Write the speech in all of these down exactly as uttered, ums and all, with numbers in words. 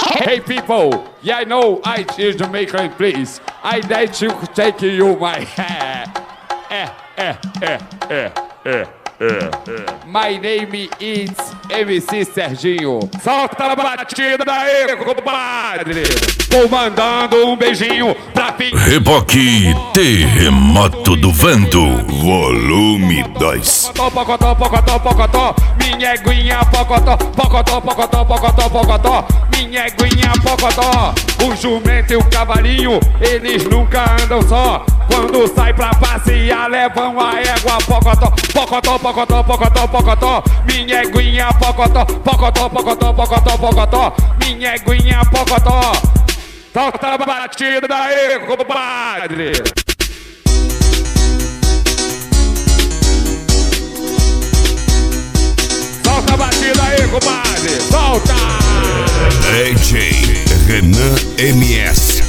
Hey people, yeah, I know I is Jamaican, please. I like to take you my hair. Eh, eh, eh, eh, eh, eh, eh. My name is M C Serginho. Solta a batida daí, compadre. Vou mandando um beijinho pra fi... Reboque Terremoto do Vento, volume dois. Pocotó, pocotó, pocotó, pocotó, minha eguinha pocotó, pocotó, pocotó, pocotó, pocotó, minha eguinha pocotó. O jumento e o cavalinho, eles nunca andam só. Quando sai pra passear, levam a égua pocotó, pocotó, pocotó, pocotó, pocotó, minha eguinha pocotó, pocotó, pocotó, pocotó, pocotó, minha eguinha pocotó. Solta a batida daí, compadre. Solta a batida aí, compadre. Solta! D J Renan M S.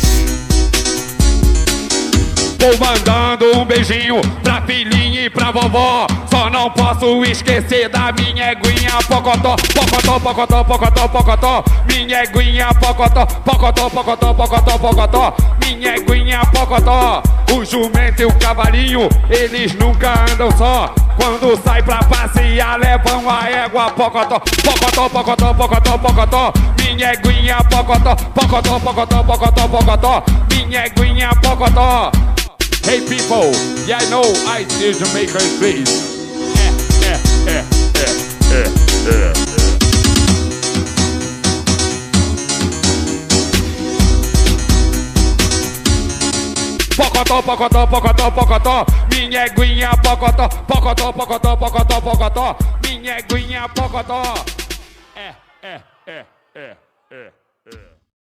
Vou mandando um beijinho pra filhinha e pra vovó. Só não posso esquecer da minha eguinha pocotó, pocotó, pocotó, pocotó, pocotó, minha eguinha pocotó, pocotó, pocotó, pocotó, pocotó, minha eguinha pocotó. O jumento e o cavalinho, eles nunca andam só. Quando sai pra passear, levam a égua pocotó, pocotó, pocotó, pocotó, pocotó, minha eguinha pocotó, pocotó, pocotó, pocotó, pocotó, minha eguinha pocotó. Hey people, yeah, I know I is Jamaican, please. Eh, eh, eh, eh, eh, eh. Pocotó, pocotó, pocotó, pocotó, minha eguinha pocotó, pocotó, pocotó, pocotó, pocotó, minha eguinha pocotó. Eh, eh, eh, eh, eh.